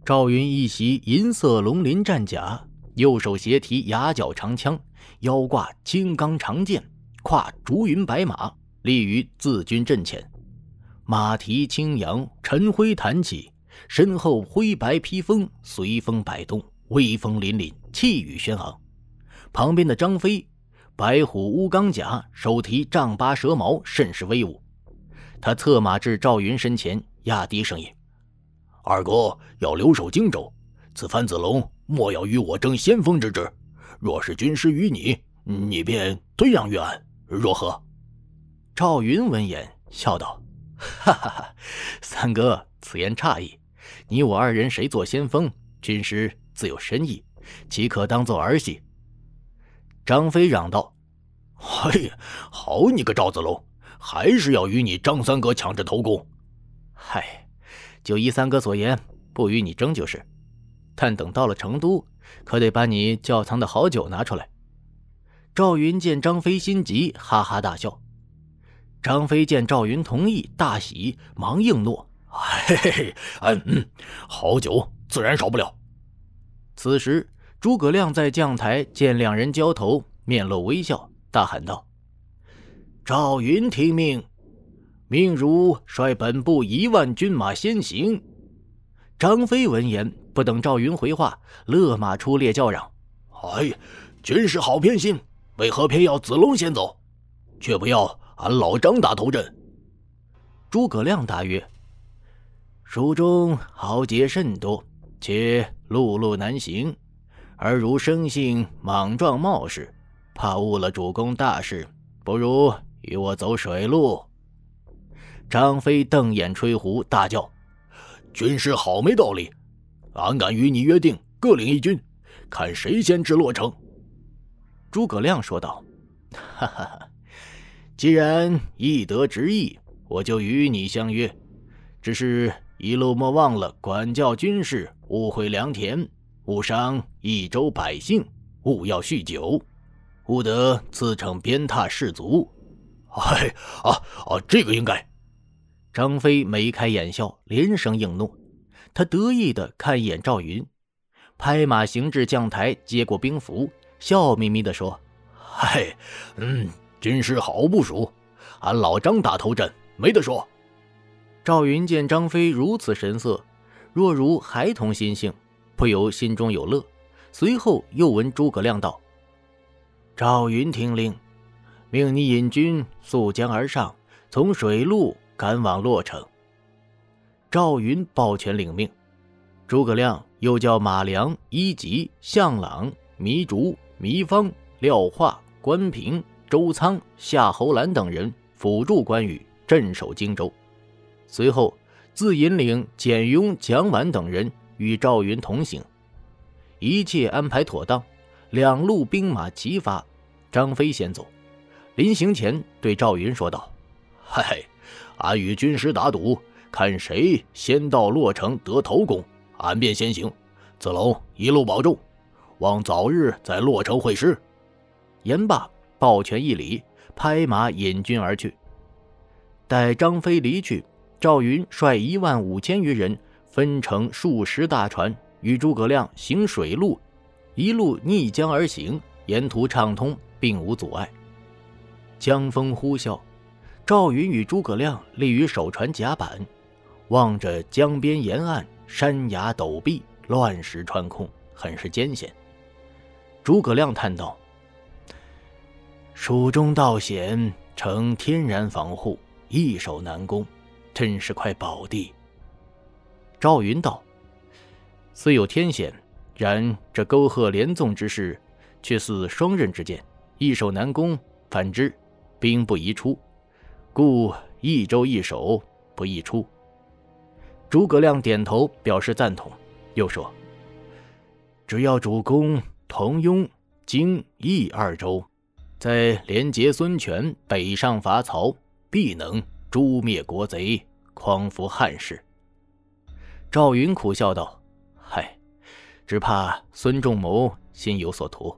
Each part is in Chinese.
赵云一袭银色龙鳞战甲，右手斜提牙角长枪，腰挂金刚长剑，跨逐云白马，立于自军阵前。马蹄轻扬，晨晖弹起，身后灰白披风随风摆动，威风凛凛，气宇轩昂。旁边的张飞，白虎乌钢甲，手提丈八蛇矛，甚是威武。他策马至赵云身前，压低声音：“二哥要留守荆州，此番子龙莫要与我争先锋之志。若是军师于你，你便退让于俺，若何？”赵云闻言笑道：“哈哈哈，三哥，此言差矣。你我二人谁做先锋，军师自有深意，岂可当作儿戏？”张飞嚷道：“嘿，好你个赵子龙，还是要与你张三哥抢着头功。嗨，就依三哥所言，不与你争就是。但等到了成都，可得把你窖藏的好酒拿出来。”赵云见张飞心急，哈哈大笑。张飞见赵云同意，大喜，忙应诺：“嘿嘿嘿，好酒自然少不了。”此时诸葛亮在将台见两人交头，面露微笑，大喊道：“赵云听命，命如率本部1万军马先行。”张飞闻言，不等赵云回话，勒马出列叫嚷：“哎，军师好偏心，为何偏要子龙先走？却不要俺老张打头阵？”诸葛亮答曰：“蜀中豪杰甚多，且路路难行，而如生性莽撞冒失，怕误了主公大事，不如与我走水路。”张飞瞪眼吹胡，大叫：“军师好没道理！俺敢与你约定，各领一军，看谁先至洛城。”诸葛亮说道：“哈哈哈，既然义得直意，我就与你相约。只是一路莫忘了管教军士，勿毁良田，勿伤益州百姓，勿要酗酒，勿得自逞鞭挞士卒。”“这个应该。”张飞眉开眼笑，连声应诺。他得意地看一眼赵云，拍马行至将台，接过兵符，笑眯眯地说：“军师好部署，俺老张打头阵，没得说。”赵云见张飞如此神色，若如孩童心性，不由心中有乐。随后又闻诸葛亮道：“赵云听令，命你引军溯江而上，从水路赶往洛城。”赵云抱拳领命。诸葛亮又叫马良、伊吉、项朗、糜竺、糜芳、廖化、关平、周仓、夏侯兰等人辅助关羽镇守荆州。随后自引领简雍、蒋琬等人与赵云同行。一切安排妥当，两路兵马齐发，张飞先走。临行前对赵云说道：“俺与军师打赌，看谁先到洛城得头功，俺便先行。子龙一路保重，望早日在洛城会师。”言罢，抱拳一礼，拍马引军而去。待张飞离去，赵云率15000余人分成数十大船，与诸葛亮行水路，一路逆江而行，沿途畅通，并无阻碍。江风呼啸，赵云与诸葛亮立于守船甲板，望着江边沿岸山崖陡壁，乱石穿空，很是艰险。诸葛亮叹道：“蜀中道险，呈天然防护，易守难攻，真是块宝地。”赵云道：“虽有天险，然这沟壑连纵之势，却似双刃之剑，易守难攻，反之兵不宜出，故益州易守，不易出。”诸葛亮点头表示赞同，又说：“只要主公同雍、荆、益2州，再连结孙权，北上伐曹，必能诛灭国贼，匡扶汉室。”赵云苦笑道：“只怕孙仲谋心有所图。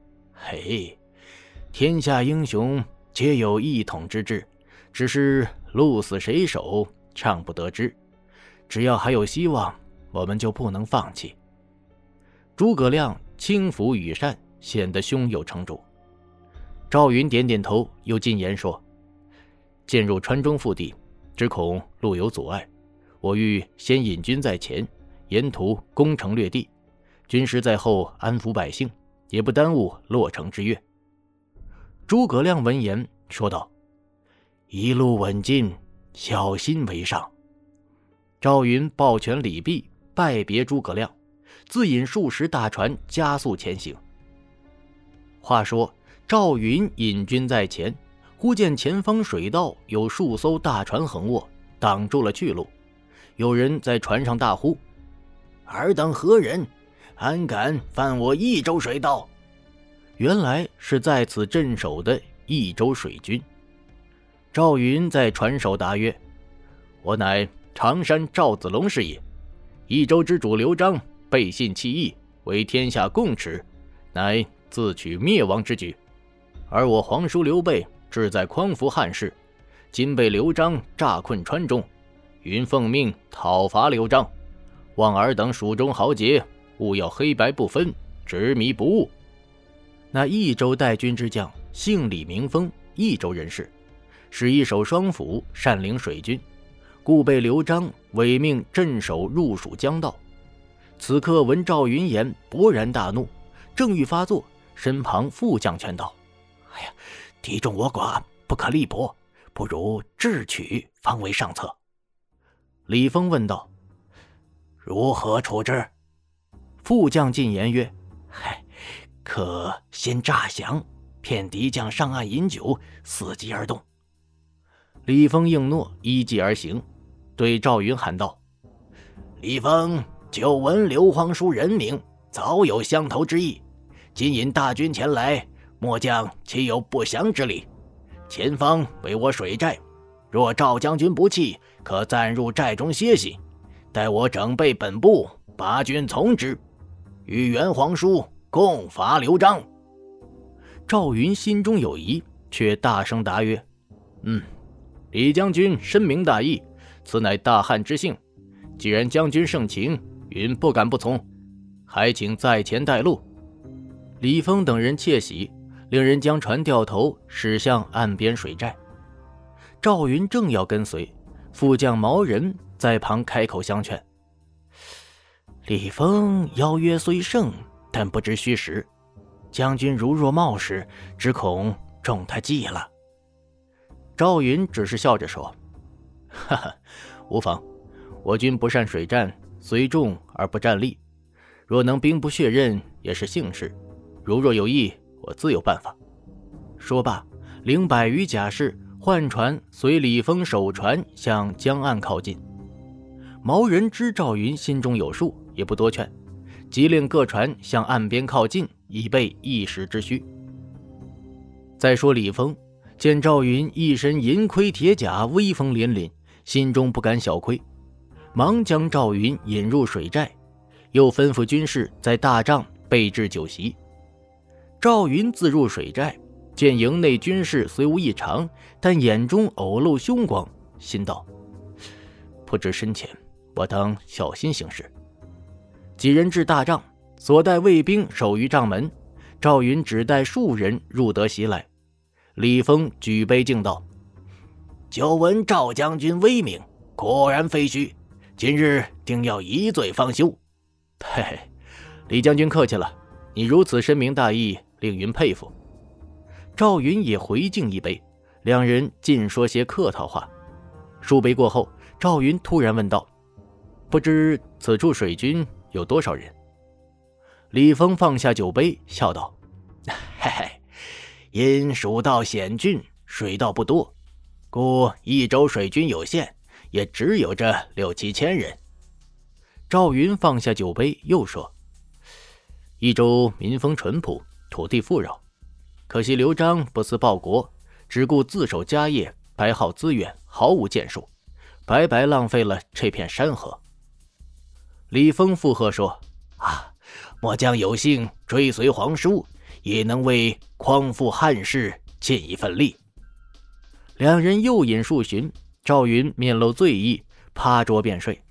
天下英雄皆有一统之志，只是鹿死谁手，尚不得知。只要还有希望， 我们就不能放弃。诸葛亮轻抚羽扇，显得胸有成竹。赵云点点头，又进言说：渐入川中腹地，只恐路有阻碍，我欲先引军在前，沿途攻城略地，军师在后安抚百姓，也不耽误落成之约。诸葛亮闻言说道：一路稳进，小心为上。赵云抱拳礼毕，拜别诸葛亮，自引数十大船加速前行。话说赵云引军在前，忽见前方水道有数艘大船横卧，挡住了去路。有人在船上大呼：尔等何人？安敢犯我益州水道？原来是在此镇守的益州水军。赵云在船首答曰：我乃常山赵子龙是也。益州之主刘璋背信弃义，为天下共耻，乃自取灭亡之举。而我皇叔刘备志在匡扶汉室，今被刘璋诈困川中，云奉命讨伐刘璋，望尔等蜀中豪杰勿要黑白不分，执迷不悟。那益州带军之将姓李名封，益州人士，使一手双斧，善领水军，故被刘璋委命镇守入蜀江道。此刻闻赵云言，勃然大怒，正欲发作，身旁副将劝道：哎呀，敌众我寡，不可力薄，不如智取方为上策。李丰问道：如何处置？副将进言曰：可先诈降，骗敌将上岸饮酒，伺机而动。李丰应诺，依计而行，对赵云喊道：李丰久闻刘皇叔人名，早有相投之意，今引大军前来，末将岂有不降之理？前方为我水寨，若赵将军不弃，可暂入寨中歇息，待我整备本部，拔军从之，与元皇叔共伐刘璋。赵云心中有疑，却大声答曰：李将军深明大义，此乃大汉之幸，既然将军盛情，云不敢不从，还请在前带路。李丰等人窃喜，令人将船掉头，驶向岸边水寨。赵云正要跟随，副将毛人在旁开口相劝：李丰邀约虽盛，但不知虚实，将军如若冒失，只恐中他计了。赵云只是笑着说：哈哈，无妨，我军不善水战，虽众而不战力，若能兵不血刃，也是幸事，如若有意，我自有办法。说罢，领100余甲士换船，随李丰守船向江岸靠近。毛人知赵云心中有数，也不多劝，即令各船向岸边靠近，以备一时之需。再说李丰见赵云一身银盔铁甲，威风凛凛，心中不敢小亏，忙将赵云引入水寨，又吩咐军士在大帐备置酒席。赵云自入水寨，见营内军士虽无异常，但眼中偶露凶光，心道：不知深浅，我当小心行事。几人至大帐，所带卫兵守于帐门，赵云只带数人入得席来。李丰举杯敬道：久闻赵将军威名，果然非虚，今日定要一醉方休。嘿嘿，李将军客气了，你如此深明大义，令云佩服。赵云也回敬一杯，两人尽说些客套话。数杯过后，赵云突然问道：不知此处水军有多少人？李丰放下酒杯，笑道：嘿嘿，因蜀道险峻，水道不多，故益州水军有限，也只有这6、7千人。赵云放下酒杯，又说：益州民风淳朴，土地富饶，可惜刘璋不思报国，只顾自守家业，白耗资源，毫无建树，白白浪费了这片山河。李丰附和说：末将有幸追随皇叔，也能为匡复汉室尽一份力。两人又饮数巡，赵云面露醉意，趴桌便睡。